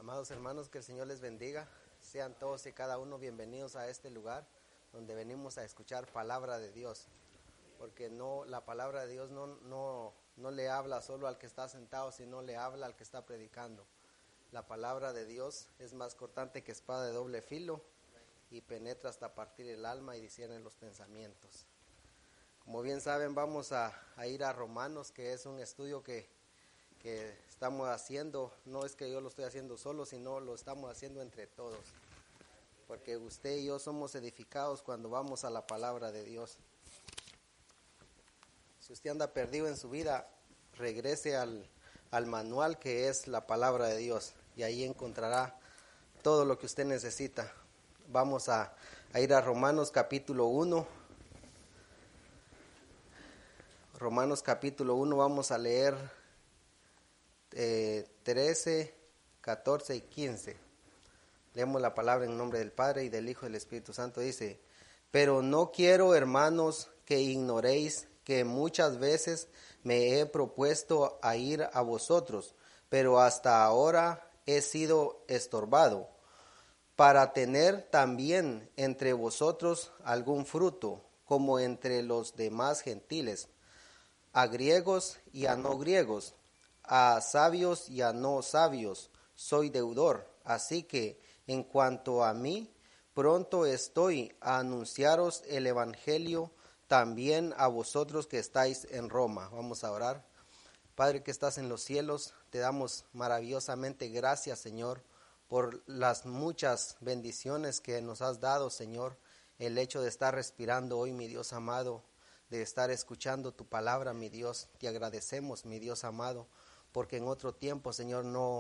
Amados hermanos, que el Señor les bendiga. Sean todos y cada uno bienvenidos a este lugar donde venimos a escuchar palabra de Dios. Porque la palabra de Dios no le habla solo al que está sentado, sino le habla al que está predicando. La palabra de Dios es más cortante que espada de doble filo y penetra hasta partir el alma y discierne los pensamientos. Como bien saben, vamos a ir a Romanos, que es un estudio que estamos haciendo. No es que yo lo estoy haciendo solo, sino lo estamos haciendo entre todos, porque usted y yo somos edificados cuando vamos a la palabra de Dios. Si usted anda perdido en su vida, regrese al manual que es la palabra de Dios, y ahí encontrará todo lo que usted necesita. Vamos a ir a Romanos capítulo 1. Romanos capítulo 1, vamos a leer 13, 14 y 15. Leemos la palabra en nombre del Padre y del Hijo y del Espíritu Santo. Dice: pero no quiero, hermanos, que ignoréis que muchas veces me he propuesto a ir a vosotros, pero hasta ahora he sido estorbado, para tener también entre vosotros algún fruto, como entre los demás gentiles, a griegos y a no griegos, a sabios y a no sabios, soy deudor. Así que, en cuanto a mí, pronto estoy a anunciaros el evangelio también a vosotros que estáis en Roma. Vamos a orar. Padre que estás en los cielos, te damos maravillosamente gracias, Señor, por las muchas bendiciones que nos has dado, Señor. El hecho de estar respirando hoy, mi Dios amado, de estar escuchando tu palabra, mi Dios. Te agradecemos, mi Dios amado, porque en otro tiempo, Señor,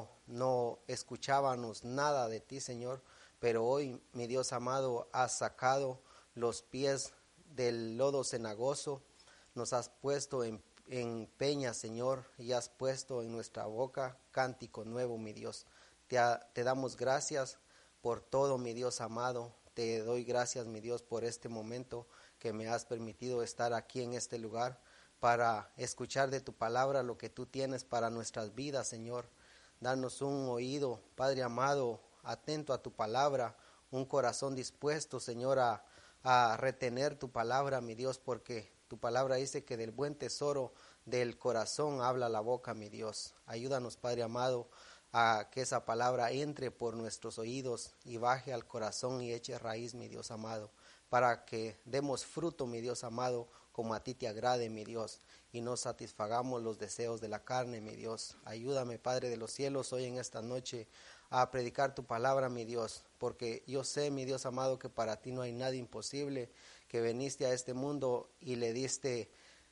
no escuchábamos nada de ti, Señor, pero hoy, mi Dios amado, has sacado los pies del lodo cenagoso, nos has puesto en peña, Señor, y has puesto en nuestra boca cántico nuevo, mi Dios. Te damos gracias por todo, mi Dios amado. Te doy gracias, mi Dios, por este momento que me has permitido estar aquí en este lugar para escuchar de tu palabra lo que tú tienes para nuestras vidas, Señor. Danos un oído, Padre amado, atento a tu palabra, un corazón dispuesto, Señor, a retener tu palabra, mi Dios, porque tu palabra dice que del buen tesoro del corazón habla la boca, mi Dios. Ayúdanos, Padre amado, a que esa palabra entre por nuestros oídos y baje al corazón y eche raíz, mi Dios amado, para que demos fruto, mi Dios amado, como a ti te agrade, mi Dios, y no satisfagamos los deseos de la carne, mi Dios. Ayúdame, Padre de los cielos, hoy en esta noche a predicar tu palabra, mi Dios, porque yo sé, mi Dios amado, que para ti no hay nada imposible, que viniste a este mundo y le diste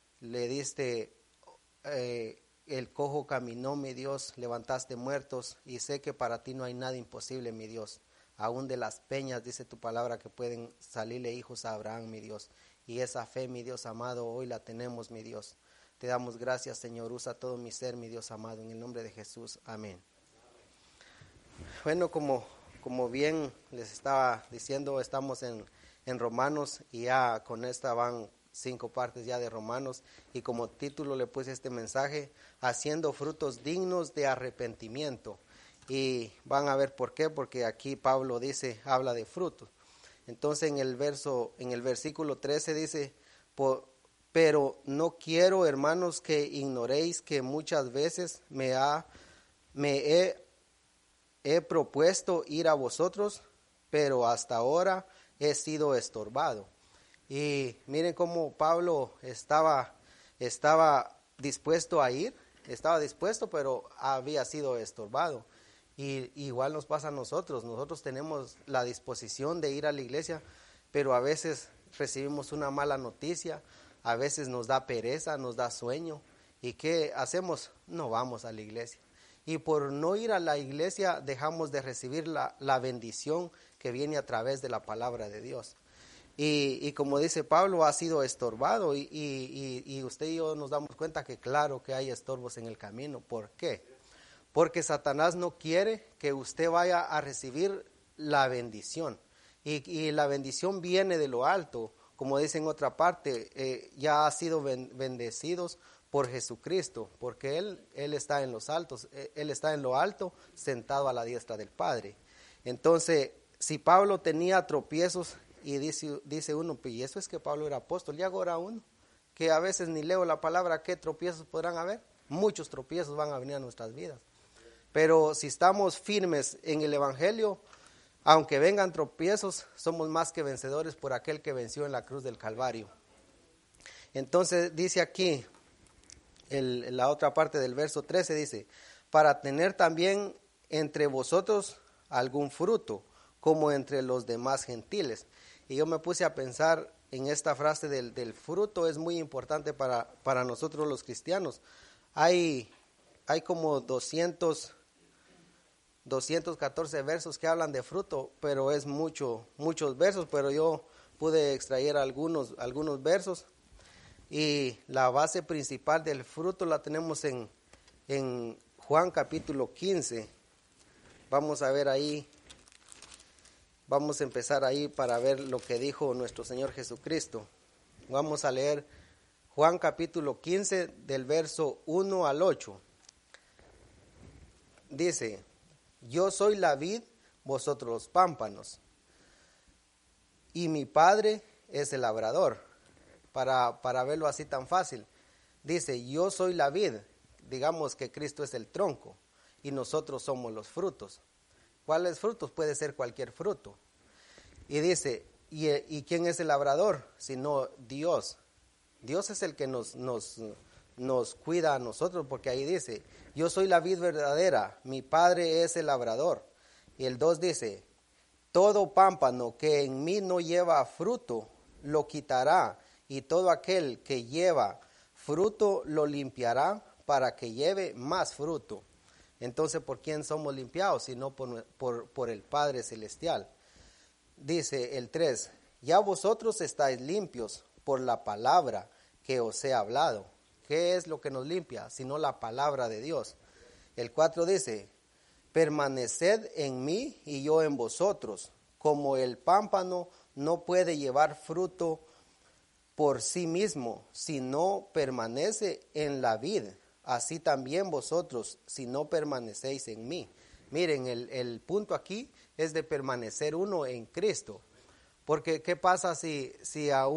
el cojo caminó, mi Dios, levantaste muertos, y sé que para ti no hay nada imposible, mi Dios. Aún de las peñas, dice tu palabra, que pueden salirle hijos a Abraham, mi Dios. Y esa fe, mi Dios amado, hoy la tenemos, mi Dios. Te damos gracias, Señor. Usa todo mi ser, mi Dios amado, en el nombre de Jesús. Amén. Bueno, como bien les estaba diciendo, estamos en Romanos, y ya con esta van 5 partes ya de Romanos, y como título le puse este mensaje: haciendo frutos dignos de arrepentimiento. Y van a ver por qué, porque aquí Pablo habla de frutos. Entonces en el versículo 13 dice: pero no quiero, hermanos, que ignoréis que muchas veces me he propuesto ir a vosotros, pero hasta ahora he sido estorbado. Y miren cómo Pablo estaba dispuesto a ir, pero había sido estorbado. Y igual nos pasa a nosotros tenemos la disposición de ir a la iglesia, pero a veces recibimos una mala noticia, a veces nos da pereza, nos da sueño, ¿y qué hacemos? No vamos a la iglesia. Y por no ir a la iglesia dejamos de recibir la bendición que viene a través de la palabra de Dios. Y como dice Pablo, ha sido estorbado, y usted y yo nos damos cuenta que claro que hay estorbos en el camino. ¿Por qué? Porque Satanás no quiere que usted vaya a recibir la bendición. Y la bendición viene de lo alto. Como dice en otra parte, ya ha sido bendecidos por Jesucristo, porque Él está en los altos, Él está en lo alto, sentado a la diestra del Padre. Entonces, si Pablo tenía tropiezos, y dice uno, y eso es que Pablo era apóstol, y ahora uno, que a veces ni leo la palabra, ¿qué tropiezos podrán haber? Muchos tropiezos van a venir a nuestras vidas. Pero si estamos firmes en el Evangelio, aunque vengan tropiezos, somos más que vencedores por aquel que venció en la cruz del Calvario. Entonces dice aquí, la otra parte del verso 13 dice, para tener también entre vosotros algún fruto, como entre los demás gentiles. Y yo me puse a pensar en esta frase del fruto, es muy importante para nosotros los cristianos. Hay como 214 versos que hablan de fruto, pero es muchos versos, pero yo pude extraer algunos versos. Y la base principal del fruto la tenemos en Juan capítulo 15. Vamos a ver ahí, vamos a empezar ahí para ver lo que dijo nuestro Señor Jesucristo. Vamos a leer Juan capítulo 15 del verso 1 al 8. Dice, yo soy la vid, vosotros los pámpanos, y mi Padre es el labrador. Para verlo así tan fácil, dice, yo soy la vid, digamos que Cristo es el tronco, y nosotros somos los frutos. ¿Cuáles frutos? Puede ser cualquier fruto. Y dice, ¿y quién es el labrador? Sino Dios. Dios es el que nos cuida a nosotros, porque ahí dice, yo soy la vid verdadera, mi Padre es el labrador. Y el 2 dice, todo pámpano que en mí no lleva fruto, lo quitará, y todo aquel que lleva fruto lo limpiará para que lleve más fruto. Entonces, ¿por quién somos limpiados? Sino por el Padre Celestial. Dice el 3, ya vosotros estáis limpios por la palabra que os he hablado. ¿Qué es lo que nos limpia? Sino la palabra de Dios. El 4 dice, permaneced en mí y yo en vosotros, como el pámpano no puede llevar fruto por sí mismo, si no permanece en la vid, así también vosotros, si no permanecéis en mí. Miren, el punto aquí es de permanecer uno en Cristo, porque ¿qué pasa si a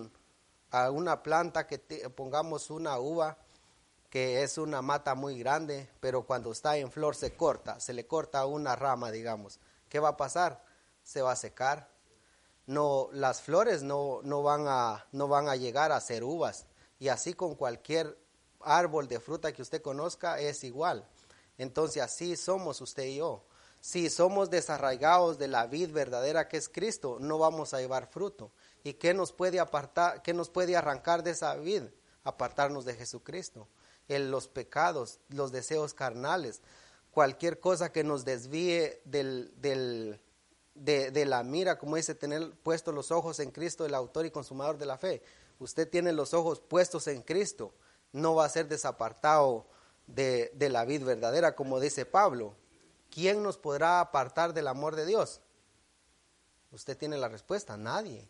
una planta que pongamos una uva, que es una mata muy grande, pero cuando está en flor se le corta una rama, digamos? ¿Qué va a pasar? Se va a secar. No, las flores no van a llegar a ser uvas, y así con cualquier árbol de fruta que usted conozca es igual. Entonces así somos usted y yo. Si somos desarraigados de la vid verdadera que es Cristo, no vamos a llevar fruto. ¿Y qué nos puede apartar, qué nos puede arrancar de esa vid? Apartarnos de Jesucristo. Los pecados, los deseos carnales, cualquier cosa que nos desvíe de la mira, como dice, tener puestos los ojos en Cristo, el autor y consumador de la fe. Usted tiene los ojos puestos en Cristo, no va a ser desapartado de la vid verdadera, como dice Pablo. ¿Quién nos podrá apartar del amor de Dios? Usted tiene la respuesta, nadie.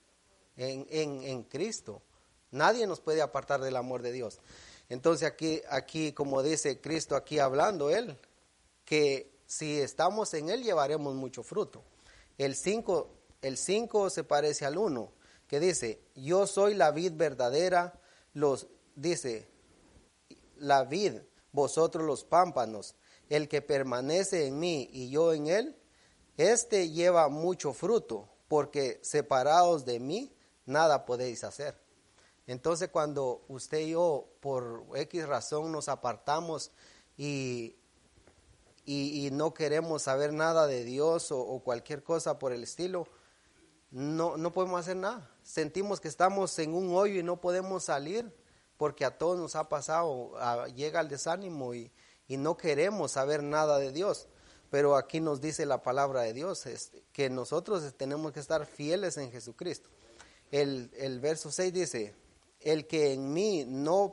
En Cristo, nadie nos puede apartar del amor de Dios. Entonces aquí como dice Cristo aquí hablando Él, que si estamos en Él llevaremos mucho fruto. El 5 se parece al 1, que dice, yo soy la vid verdadera, dice, la vid, vosotros los pámpanos, el que permanece en mí y yo en él, este lleva mucho fruto, porque separados de mí, nada podéis hacer. Entonces cuando usted y yo, por X razón, nos apartamos y no queremos saber nada de Dios o cualquier cosa por el estilo, no podemos hacer nada. Sentimos que estamos en un hoyo y no podemos salir, porque a todos nos ha pasado, llega el desánimo y no queremos saber nada de Dios. Pero aquí nos dice la palabra de Dios, que nosotros tenemos que estar fieles en Jesucristo. El verso 6 dice, el que en mí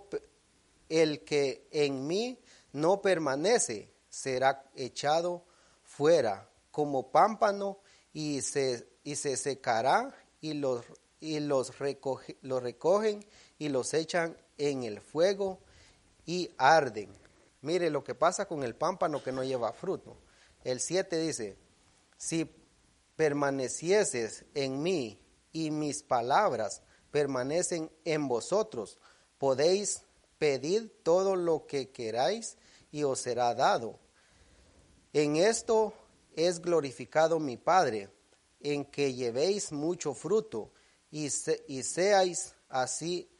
no permanece, será echado fuera como pámpano y se secará, y los recogen y los echan en el fuego y arden. Mire lo que pasa con el pámpano que no lleva fruto. El 7 dice, si permanecieses en mí y mis palabras permanecen en vosotros, podéis pedir todo lo que queráis y os será dado. En esto es glorificado mi Padre, en que llevéis mucho fruto y seáis así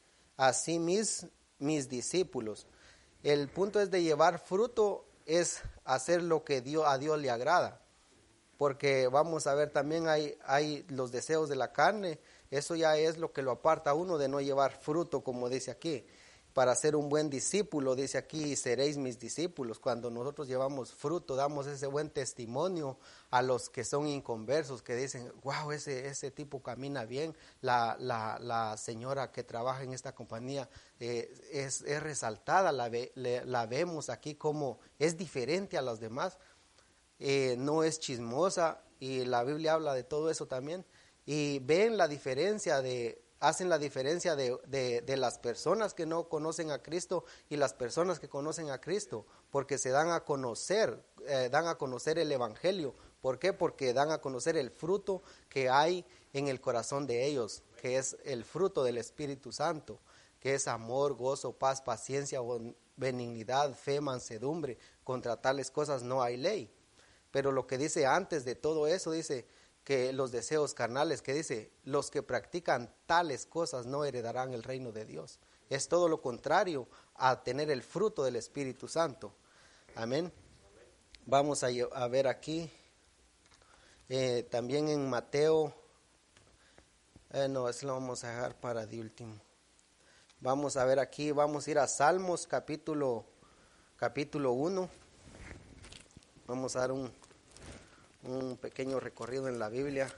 mis discípulos. El punto es de llevar fruto, es hacer lo que a Dios le agrada. Porque vamos a ver, también hay los deseos de la carne, eso ya es lo que lo aparta a uno de no llevar fruto, como dice aquí. Para ser un buen discípulo, dice aquí, seréis mis discípulos. Cuando nosotros llevamos fruto, damos ese buen testimonio a los que son inconversos, que dicen, wow, ese tipo camina bien, la señora que trabaja en esta compañía es resaltada, la vemos aquí como es diferente a los demás. No es chismosa, y la Biblia habla de todo eso también, y ven la diferencia hacen la diferencia de las personas que no conocen a Cristo y las personas que conocen a Cristo, porque se dan a conocer el Evangelio. ¿Por qué? Porque dan a conocer el fruto que hay en el corazón de ellos, que es el fruto del Espíritu Santo, que es amor, gozo, paz, paciencia, benignidad, fe, mansedumbre. Contra tales cosas no hay ley. Pero lo que dice antes de todo eso, dice que los deseos carnales, que dice, los que practican tales cosas no heredarán el reino de Dios. Es todo lo contrario a tener el fruto del Espíritu Santo. Amén. Vamos a ver aquí, también en Mateo, no, eso lo vamos a dejar para de último. Vamos a ver aquí, vamos a ir a Salmos capítulo 1. Vamos a dar un pequeño recorrido en la Biblia.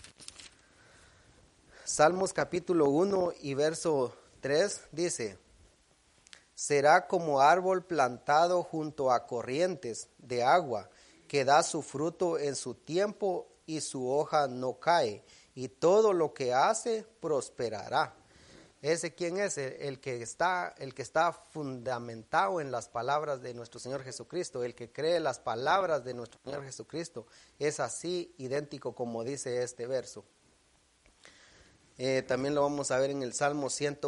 Salmos capítulo 1 y verso 3 dice, será como árbol plantado junto a corrientes de agua, que da su fruto en su tiempo y su hoja no cae, y todo lo que hace prosperará. ¿Ese quién es? El que está fundamentado en las palabras de nuestro Señor Jesucristo, el que cree las palabras de nuestro Señor Jesucristo. Es así, idéntico como dice este verso. También lo vamos a ver en el Salmo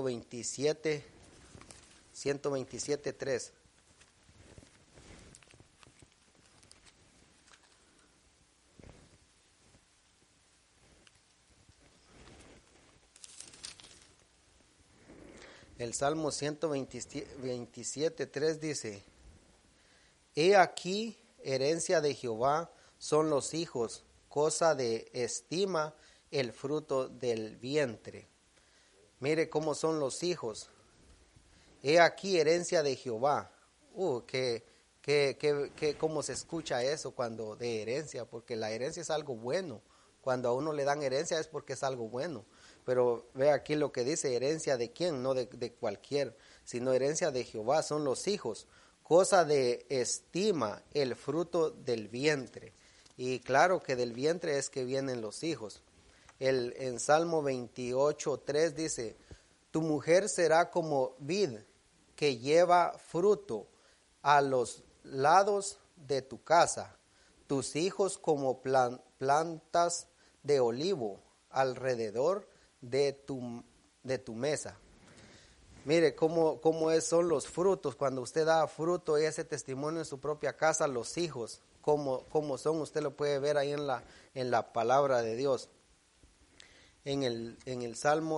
127:3. El Salmo 127:3 dice, he aquí, herencia de Jehová son los hijos, cosa de estima el fruto del vientre. Mire cómo son los hijos. He aquí, herencia de Jehová. ¿Cómo se escucha eso cuando de herencia? Porque la herencia es algo bueno. Cuando a uno le dan herencia es porque es algo bueno. Pero ve aquí lo que dice, herencia de quién, no de cualquier, sino herencia de Jehová son los hijos, cosa de estima el fruto del vientre. Y claro que del vientre es que vienen los hijos. En Salmo 28:3 dice, tu mujer será como vid que lleva fruto a los lados de tu casa, tus hijos como plantas de olivo alrededor de tu mesa. Mire cómo son los frutos. Cuando usted da fruto y ese testimonio en su propia casa, los hijos, cómo son, usted lo puede ver ahí en la palabra de Dios. En el Salmo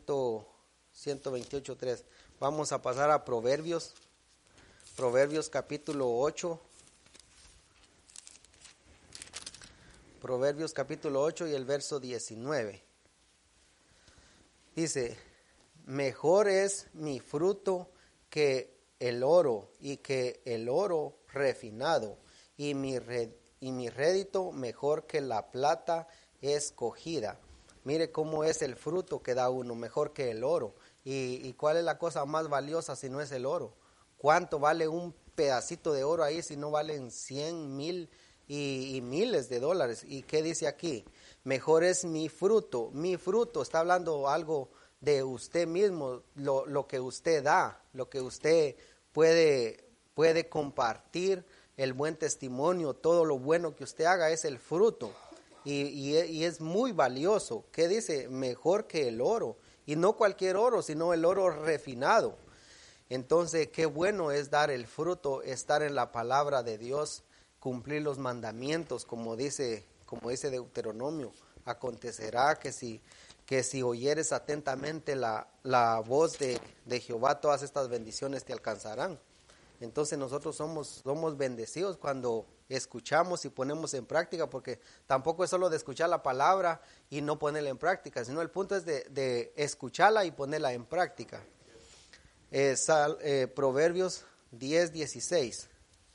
128:3. Vamos a pasar a Proverbios capítulo 8. Proverbios capítulo 8 y el verso 19. Dice, mejor es mi fruto que el oro, y que el oro refinado, y mi rédito mejor que la plata escogida. Mire cómo es el fruto que da uno, mejor que el oro. ¿Y cuál es la cosa más valiosa si no es el oro? ¿Cuánto vale un pedacito de oro ahí si no valen 100, 1000 y miles de dólares? ¿Y qué dice aquí? Mejor es mi fruto, está hablando algo de usted mismo, lo que usted da, lo que usted puede compartir el buen testimonio, todo lo bueno que usted haga es el fruto. Y es muy valioso. ¿Qué dice? Mejor que el oro. Y no cualquier oro, sino el oro refinado. Entonces, qué bueno es dar el fruto, estar en la palabra de Dios, cumplir los mandamientos, como dice Deuteronomio. Acontecerá que si oyeres atentamente la voz de Jehová, todas estas bendiciones te alcanzarán. Entonces nosotros somos bendecidos cuando escuchamos y ponemos en práctica, porque tampoco es solo de escuchar la palabra y no ponerla en práctica, sino el punto es de escucharla y ponerla en práctica. Proverbios 10:16.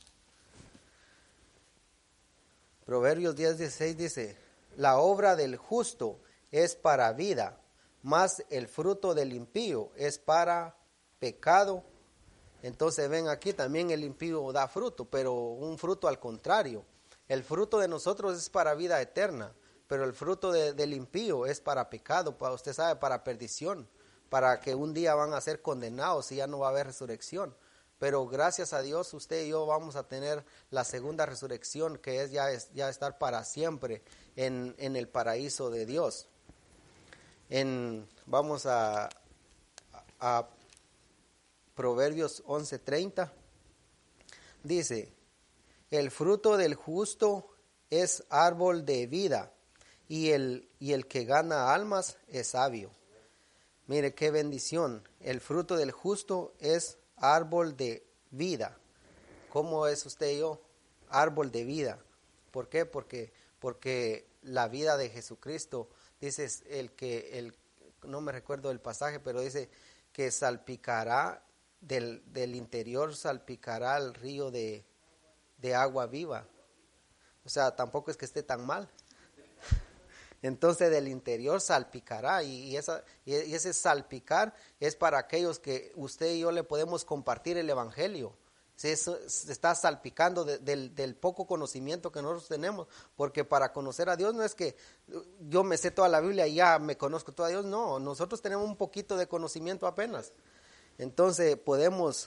Proverbios 10:16 dice: la obra del justo es para vida, mas el fruto del impío es para pecado. Entonces ven aquí también el impío da fruto, pero un fruto al contrario. El fruto de nosotros es para vida eterna, pero el fruto del impío es para pecado, usted sabe, para perdición, para que un día van a ser condenados y ya no va a haber resurrección. Pero gracias a Dios usted y yo vamos a tener la segunda resurrección, que es ya estar para siempre en el paraíso de Dios. Vamos a Proverbios 11:30, dice: el fruto del justo es árbol de vida, y el que gana almas es sabio. Mire qué bendición. El fruto del justo es árbol de vida. ¿Cómo es usted y yo? Árbol de vida. ¿Por qué? Porque la vida de Jesucristo, dice no me recuerdo el pasaje, pero dice que salpicará del interior, salpicará el río de agua viva. O sea, tampoco es que esté tan mal. Entonces del interior salpicará, y ese salpicar es para aquellos que usted y yo le podemos compartir el evangelio. Se está salpicando del poco conocimiento que nosotros tenemos, porque para conocer a Dios no es que yo me sé toda la Biblia y ya me conozco todo a Dios, no, nosotros tenemos un poquito de conocimiento apenas. Entonces podemos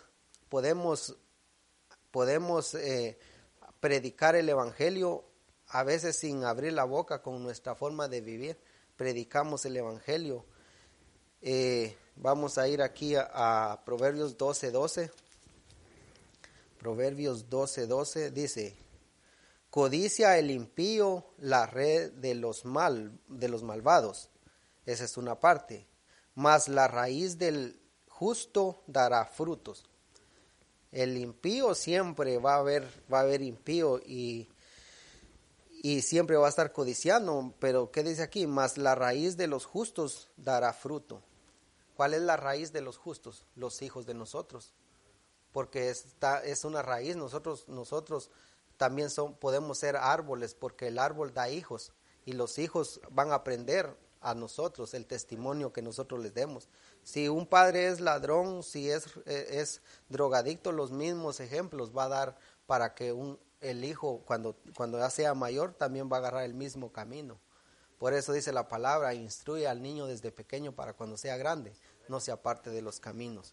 predicar el evangelio a veces sin abrir la boca, con nuestra forma de vivir. Predicamos el evangelio. Vamos a ir aquí a Proverbios 12:12. Proverbios 12:12 dice: codicia el impío la red de los malvados. Esa es una parte. Mas la raíz del justo dará frutos. El impío siempre va a haber impío y siempre va a estar codiciando, pero ¿qué dice aquí? Mas la raíz de los justos dará fruto. ¿Cuál es la raíz de los justos? Los hijos de nosotros, porque es una raíz. Nosotros también podemos ser árboles, porque el árbol da hijos, y los hijos van a aprender a nosotros el testimonio que nosotros les demos. Si un padre es ladrón, si es drogadicto, los mismos ejemplos va a dar para que el hijo cuando ya sea mayor también va a agarrar el mismo camino. Por eso dice la palabra: instruye al niño desde pequeño, para cuando sea grande no se aparte de los caminos.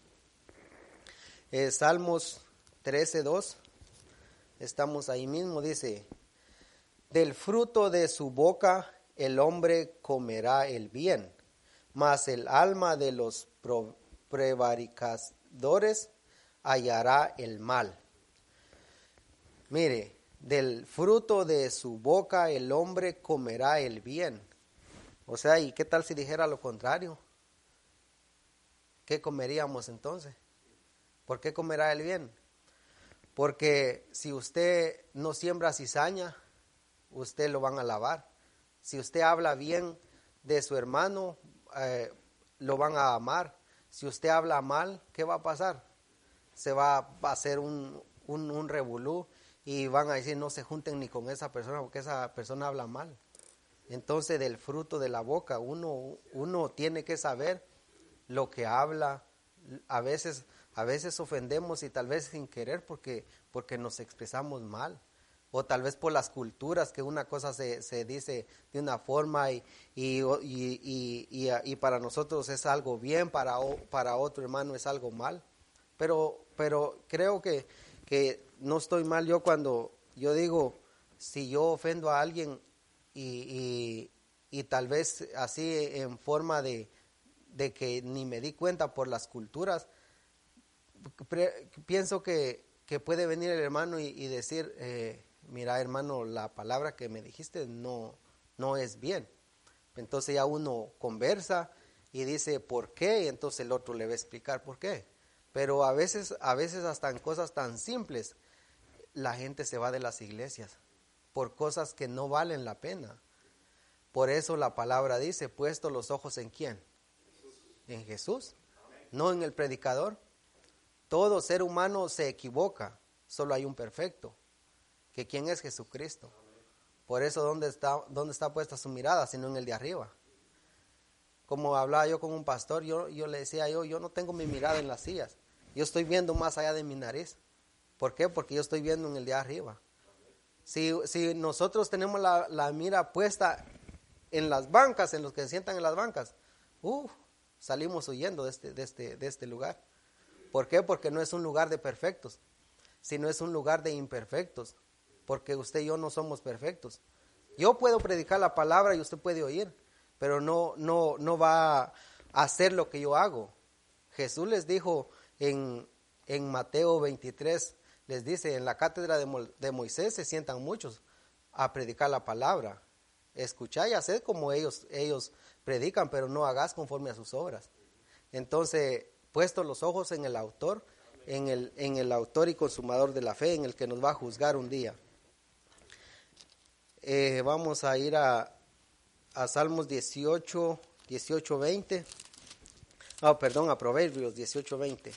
Salmos 13:2, estamos ahí mismo, dice: del fruto de su boca el hombre comerá el bien, mas el alma de los prevaricadores hallará el mal. Mire, del fruto de su boca el hombre comerá el bien. O sea, ¿y qué tal si dijera lo contrario? ¿Qué comeríamos entonces? ¿Por qué comerá el bien? Porque si usted no siembra cizaña, usted lo van a alabar. Si usted habla bien de su hermano, lo van a amar. Si usted habla mal, ¿qué va a pasar? Se va a hacer un revolú, y van a decir: no se junten ni con esa persona, porque esa persona habla mal. Entonces del fruto de la boca uno tiene que saber lo que habla. A veces ofendemos, y tal vez sin querer, porque nos expresamos mal, o tal vez por las culturas, que una cosa se dice de una forma y para nosotros es algo bien, para otro hermano es algo mal. Pero pero creo que no estoy mal yo cuando yo digo, si yo ofendo a alguien y tal vez así en forma de que ni me di cuenta por las culturas, pienso que puede venir el hermano y decir, mira hermano, la palabra que me dijiste no es bien. Entonces ya uno conversa y dice ¿por qué? Y entonces el otro le va a explicar por qué. Pero a veces hasta en cosas tan simples la gente se va de las iglesias por cosas que no valen la pena. Por eso la palabra dice, puesto los ojos ¿en quién? En Jesús, no en el predicador. Todo ser humano se equivoca, solo hay un perfecto, que quién es Jesucristo. Por eso ¿dónde está puesta su mirada? Sino en el de arriba. Como hablaba yo con un pastor, yo le decía, yo no tengo mi mirada en las sillas, yo estoy viendo más allá de mi nariz. ¿Por qué? Porque yo estoy viendo en el de arriba. Si nosotros tenemos la mira puesta en las bancas, en los que se sientan en las bancas, salimos huyendo de este lugar. ¿Por qué? Porque no es un lugar de perfectos, sino es un lugar de imperfectos, porque usted y yo no somos perfectos. Yo puedo predicar la palabra y usted puede oír, pero no va a hacer lo que yo hago. Jesús les dijo en Mateo 23, les dice, en la cátedra de Moisés se sientan muchos a predicar la palabra. Escuchad y haced como ellos predican, pero no hagas conforme a sus obras. Entonces, puesto los ojos en el autor, en el autor y consumador de la fe, en el que nos va a juzgar un día. Vamos a ir a Salmos 18, 20. A Proverbios 18, 20.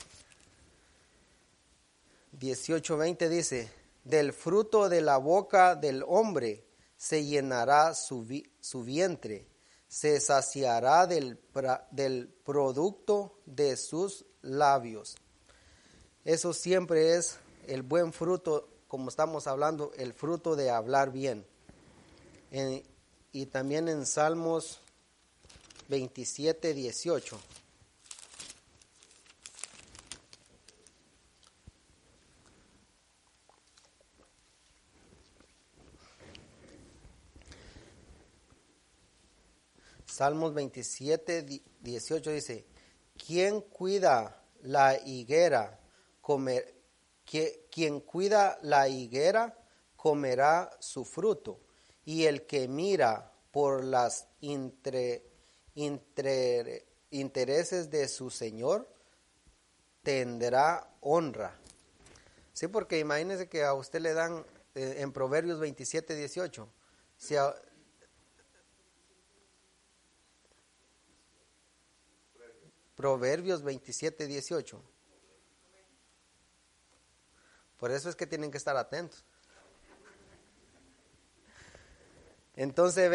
18:20 dice, del fruto de la boca del hombre se llenará su vientre, se saciará del producto de sus labios. Eso siempre es el buen fruto, como estamos hablando, el fruto de hablar bien. Y también en Salmos 27, 18. Salmos 27, 18 dice, ¿quién cuida la higuera? Quien cuida la higuera comerá su fruto, y el que mira por las intereses de su Señor tendrá honra. Sí, porque imagínense que a usted le dan en Proverbios 27, 18, si Proverbios 27, 18. Por eso es que tienen que estar atentos. Entonces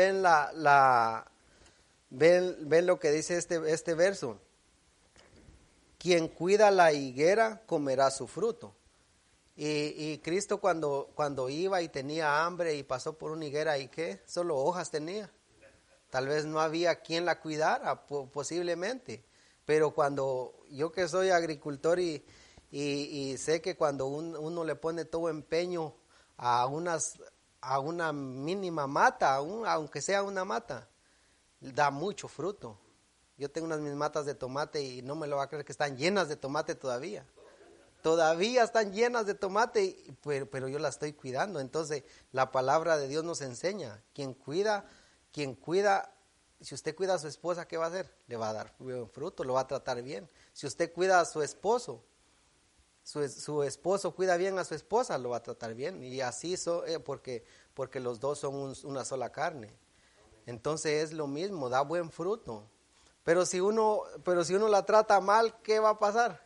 ven lo que dice este verso. Quien cuida la higuera comerá su fruto. Y Cristo cuando iba y tenía hambre y pasó por una higuera, ¿y qué? Solo hojas tenía. Tal vez no había quien la cuidara, posiblemente. Pero cuando yo que soy agricultor y sé que cuando uno le pone todo empeño a una mínima mata, aunque sea una mata, da mucho fruto. Yo tengo mis matas de tomate y no me lo va a creer que están llenas de tomate todavía. Todavía están llenas de tomate, pero yo las estoy cuidando. Entonces la palabra de Dios nos enseña, quien cuida, si usted cuida a su esposa, ¿qué va a hacer? Le va a dar buen fruto, lo va a tratar bien. Si usted cuida a su esposo, su esposo cuida bien a su esposa, lo va a tratar bien. Y así porque los dos son una sola carne. Entonces es lo mismo, da buen fruto. Pero si uno la trata mal, ¿qué va a pasar?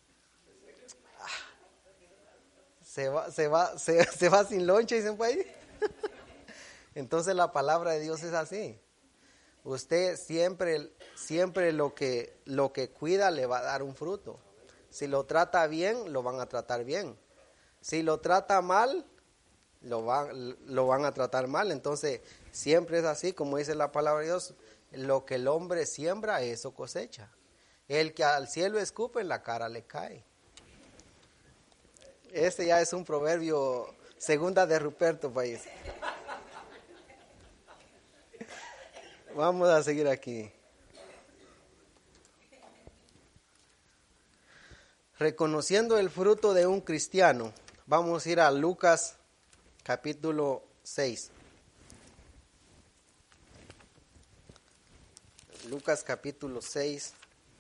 Se va sin lonche y se fue ahí. Entonces la palabra de Dios es así. Usted siempre lo que cuida le va a dar un fruto. Si lo trata bien, lo van a tratar bien. Si lo trata mal, lo van a tratar mal. Entonces siempre es así, como dice la palabra de Dios, lo que el hombre siembra, eso cosecha. El que al cielo escupe, en la cara le cae. Este ya es un proverbio, segunda de Ruperto, país. Vamos a seguir aquí. Reconociendo el fruto de un cristiano, vamos a ir a Lucas capítulo 6. Lucas capítulo 6.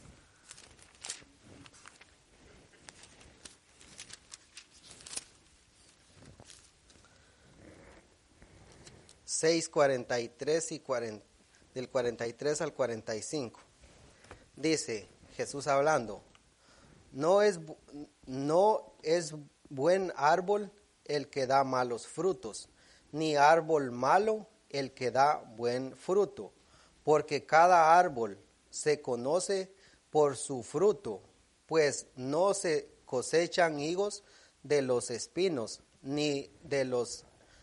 6:43 y del 43 al 45. Dice Jesús hablando, no es buen árbol el que da malos frutos, ni árbol malo el que da buen fruto, porque cada árbol se conoce por su fruto, pues no se cosechan higos de los espinos, ni de los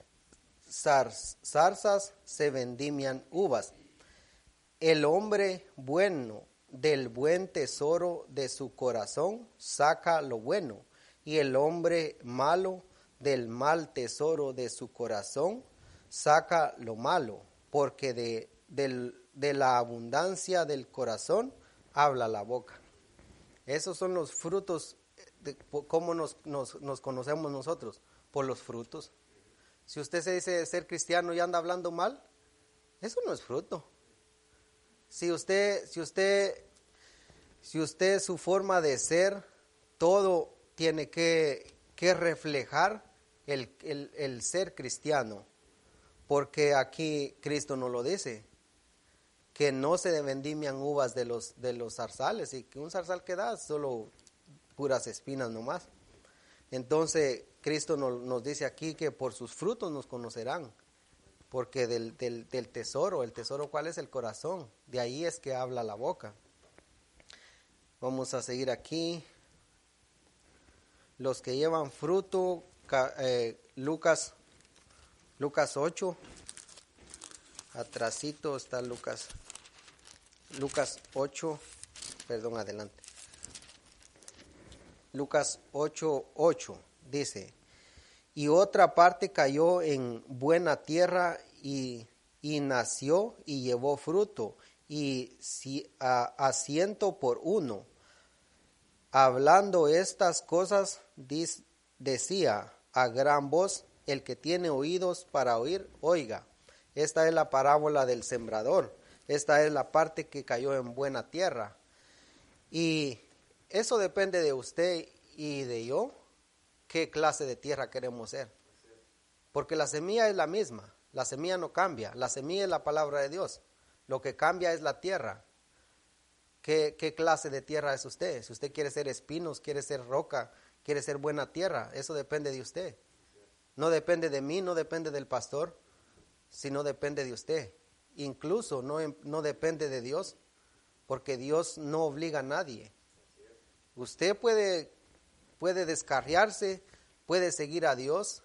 zarzas se vendimian uvas. El hombre bueno del buen tesoro de su corazón saca lo bueno, y el hombre malo del mal tesoro de su corazón saca lo malo, porque de la abundancia del corazón habla la boca. Esos son los frutos, de cómo nos conocemos nosotros, por los frutos. Si usted se dice ser cristiano y anda hablando mal, eso no es fruto. Si usted su forma de ser, todo tiene que reflejar el ser cristiano, porque aquí Cristo nos lo dice, que no se vendimian uvas de los zarzales, y que un zarzal que da solo puras espinas nomás. Entonces Cristo nos dice aquí que por sus frutos nos conocerán, porque del tesoro, ¿el tesoro cuál es? El corazón, de ahí es que habla la boca. Vamos a seguir aquí. Los que llevan fruto, Lucas 8, atrasito está Lucas 8, perdón, adelante. Lucas 8:8 dice, y otra parte cayó en buena tierra y nació y llevó fruto, y a 100 por 1. Hablando estas cosas, decía a gran voz, el que tiene oídos para oír, oiga. Esta es la parábola del sembrador. Esta es la parte que cayó en buena tierra. Y eso depende de usted y de yo, qué clase de tierra queremos ser. Porque la semilla es la misma, la semilla no cambia, la semilla es la palabra de Dios. Lo que cambia es la tierra. ¿Qué clase de tierra es usted? Si usted quiere ser espinos, quiere ser roca, quiere ser buena tierra, eso depende de usted. No depende de mí, no depende del pastor, sino depende de usted. Incluso no depende de Dios, porque Dios no obliga a nadie. Usted puede descarriarse, puede seguir a Dios,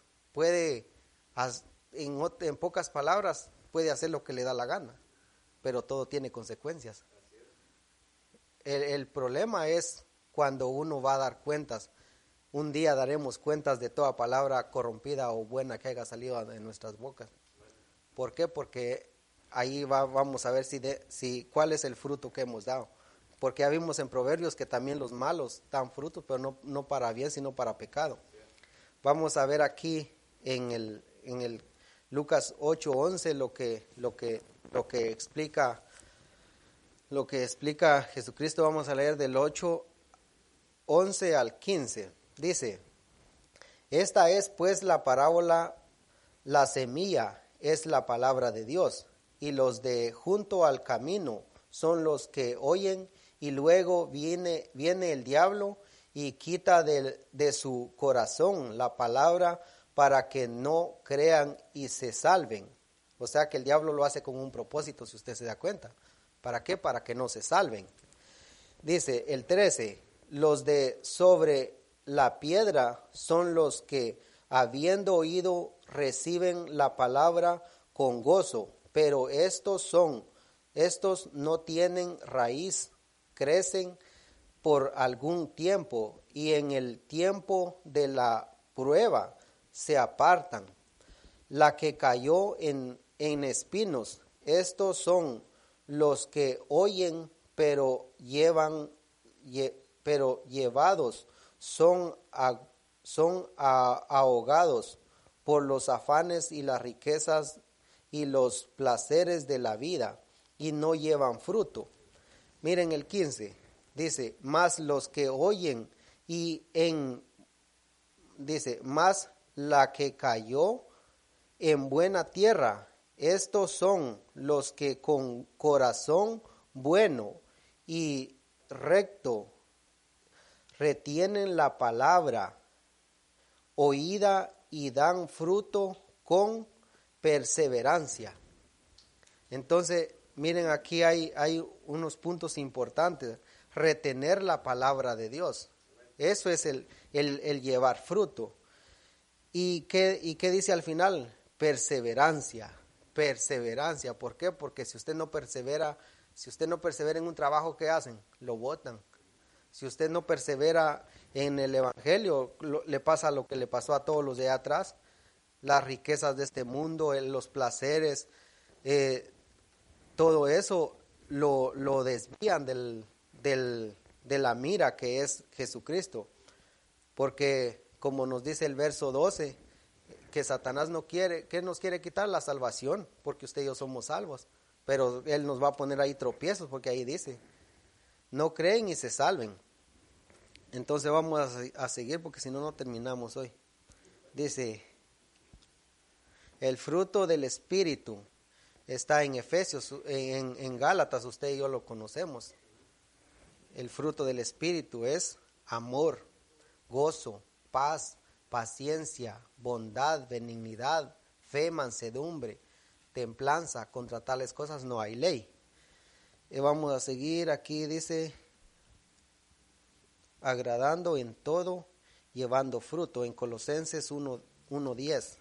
en pocas palabras, puede hacer lo que le da la gana, pero todo tiene consecuencias. El problema es cuando uno va a dar cuentas. Un día daremos cuentas de toda palabra corrompida o buena que haya salido de nuestras bocas. ¿Por qué? Porque ahí vamos a ver cuál es el fruto que hemos dado. Porque ya vimos en Proverbios que también los malos dan frutos, pero no para bien, sino para pecado. Vamos a ver aquí en el Lucas 8:11 lo que explica Jesucristo. Vamos a leer del 8:11 al 15. Dice, esta es pues la parábola, la semilla es la palabra de Dios, y los de junto al camino son los que oyen, y luego viene el diablo y quita de su corazón la palabra para que no crean y se salven. O sea que el diablo lo hace con un propósito, si usted se da cuenta. ¿Para qué? Para que no se salven. Dice el 13, los de sobre la piedra son los que, habiendo oído, reciben la palabra con gozo, pero estos no tienen raíz, crecen por algún tiempo, y en el tiempo de la prueba se apartan. La que cayó en espinos, estos son los que oyen, pero llevados son ahogados por los afanes y las riquezas y los placeres de la vida, y no llevan fruto. Miren el 15, dice, mas los que oyen dice, mas la que cayó en buena tierra, estos son los que con corazón bueno y recto retienen la palabra oída y dan fruto con perseverancia. Entonces, miren, aquí hay unos puntos importantes. Retener la palabra de Dios. Eso es el llevar fruto. ¿Y qué dice al final? Perseverancia. Perseverancia. ¿Por qué? Porque si usted no persevera en un trabajo, ¿qué hacen? Lo botan. Si usted no persevera en el evangelio, le pasa lo que le pasó a todos los de atrás. Las riquezas de este mundo, los placeres, todo eso lo desvían de la mira que es Jesucristo. Porque como nos dice el verso 12, que Satanás que nos quiere quitar la salvación, porque usted y yo somos salvos. Pero él nos va a poner ahí tropiezos, porque ahí dice, no creen y se salven. Entonces vamos a seguir, porque si no, no terminamos hoy. Dice, el fruto del Espíritu está en Efesios, en Gálatas, usted y yo lo conocemos. El fruto del Espíritu es amor, gozo, paz, paciencia, bondad, benignidad, fe, mansedumbre, templanza. Contra tales cosas no hay ley. Y vamos a seguir, aquí dice, agradando en todo, llevando fruto, en Colosenses 1:10.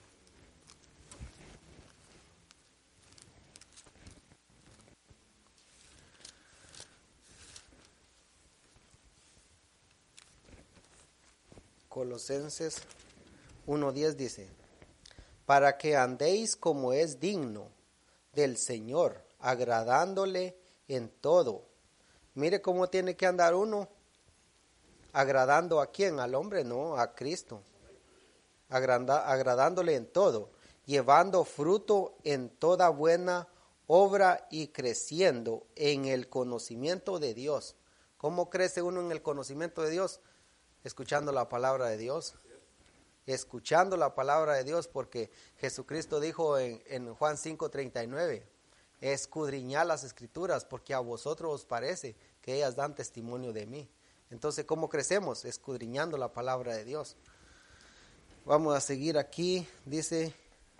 Colosenses 1:10 dice, para que andéis como es digno del Señor, agradándole en todo. Mire cómo tiene que andar uno, agradando a quién, al hombre, no, a Cristo, agradándole en todo, llevando fruto en toda buena obra y creciendo en el conocimiento de Dios. ¿Cómo crece uno en el conocimiento de Dios? Escuchando la palabra de Dios. Escuchando la palabra de Dios, porque Jesucristo dijo en Juan 5:39, escudriñad las escrituras, porque a vosotros os parece que ellas dan testimonio de mí. Entonces, ¿cómo crecemos? Escudriñando la palabra de Dios. Vamos a seguir aquí, dice,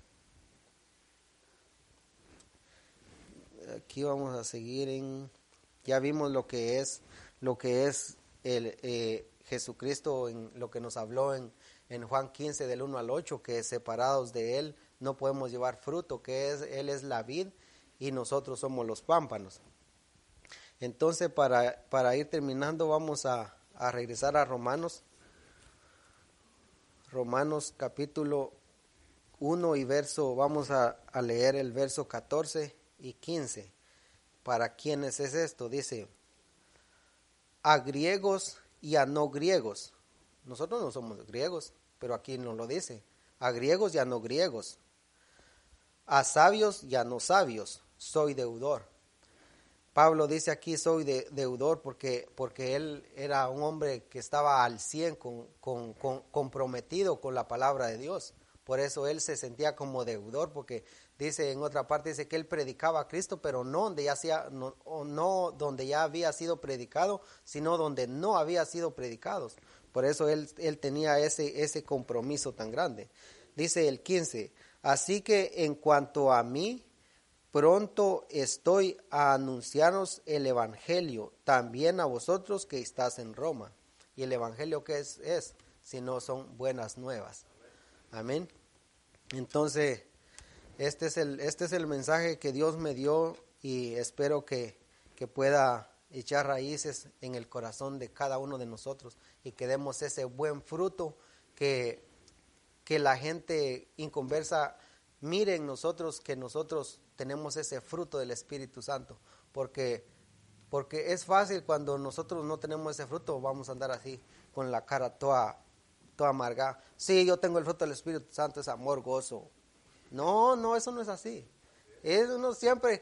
aquí vamos a seguir ya vimos lo que es Jesucristo, en lo que nos habló en Juan 15 del 1 al 8, que separados de Él no podemos llevar fruto, que Él es la vid y nosotros somos los pámpanos. Entonces, para ir terminando, vamos a regresar a Romanos capítulo 1 y vamos a leer el verso 14 y 15. ¿Para quiénes es esto? Dice, a griegos y a no griegos. Nosotros no somos griegos, pero aquí nos lo dice. A griegos y a no griegos. A sabios y a no sabios. Soy deudor. Pablo dice aquí, soy deudor, porque él era un hombre que estaba al 100 comprometido con la palabra de Dios. Por eso él se sentía como deudor, porque dice en otra parte, dice que él predicaba a Cristo, pero no donde ya había sido predicado, sino donde no había sido predicado. Por eso él tenía ese compromiso tan grande. Dice el 15, así que en cuanto a mí, pronto estoy a anunciaros el evangelio, también a vosotros que estás en Roma. ¿Y el evangelio qué es? Si no son buenas nuevas. Amén. Entonces, este es el mensaje que Dios me dio, y espero que pueda echar raíces en el corazón de cada uno de nosotros y que demos ese buen fruto que que la gente inconversa mire en nosotros que nosotros tenemos ese fruto del Espíritu Santo, porque es fácil cuando nosotros no tenemos ese fruto, vamos a andar así con la cara toda amargada. Sí, yo tengo el fruto del Espíritu Santo, es amor, gozo. No, eso no es así. Es uno siempre,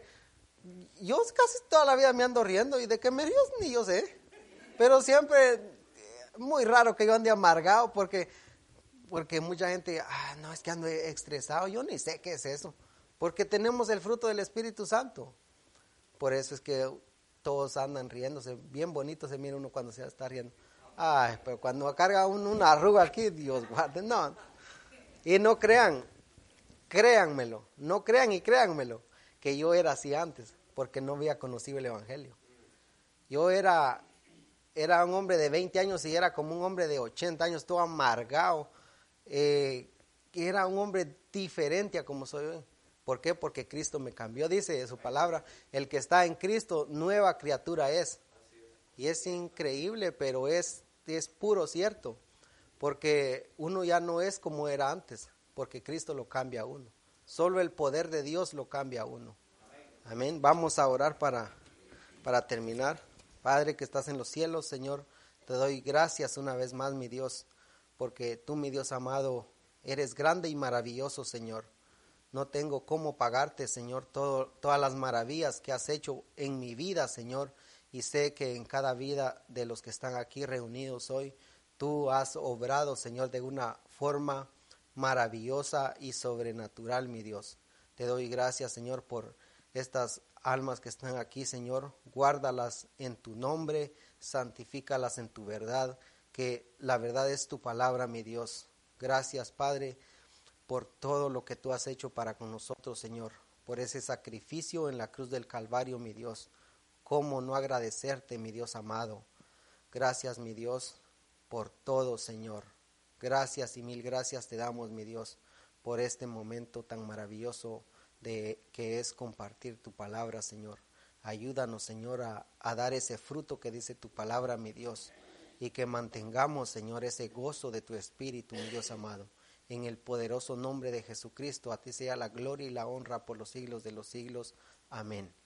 yo casi toda la vida me ando riendo, y de qué me río ni yo sé, pero siempre, muy raro que yo ande amargado, porque mucha gente, no, es que ando estresado. Yo ni sé qué es eso, porque tenemos el fruto del Espíritu Santo. Por eso es que todos andan riéndose, bien bonito se mira uno cuando se está riendo. Ay, pero cuando carga una arruga aquí, Dios guarde, no. Y no crean, créanmelo, no crean y créanmelo, que yo era así antes, porque no había conocido el Evangelio. Yo era un hombre de 20 años y era como un hombre de 80 años, todo amargado. Que era un hombre diferente a como soy hoy. ¿Por qué? Porque Cristo me cambió. Dice su palabra, el que está en Cristo, nueva criatura es. Y es increíble, pero es puro cierto, porque uno ya no es como era antes, porque Cristo lo cambia a uno. Solo el poder de Dios lo cambia a uno. Amén. Vamos a orar para terminar. Padre que estás en los cielos, Señor, te doy gracias una vez más, mi Dios, porque tú, mi Dios amado, eres grande y maravilloso, Señor. No tengo cómo pagarte, Señor, todas las maravillas que has hecho en mi vida, Señor, y sé que en cada vida de los que están aquí reunidos hoy, tú has obrado, Señor, de una forma maravillosa y sobrenatural, mi Dios. Te doy gracias, Señor, por estas almas que están aquí, Señor. Guárdalas en tu nombre, santifícalas en tu verdad, que la verdad es tu palabra, mi Dios. Gracias, Padre, por todo lo que tú has hecho para con nosotros, Señor, por ese sacrificio en la cruz del Calvario, mi Dios. ¿Cómo no agradecerte, mi Dios amado? Gracias, mi Dios, por todo, Señor. Gracias y mil gracias te damos, mi Dios, por este momento tan maravilloso que es compartir tu palabra, Señor. Ayúdanos, Señor, a dar ese fruto que dice tu palabra, mi Dios, y que mantengamos, Señor, ese gozo de tu Espíritu, mi Dios amado. En el poderoso nombre de Jesucristo, a ti sea la gloria y la honra por los siglos de los siglos. Amén.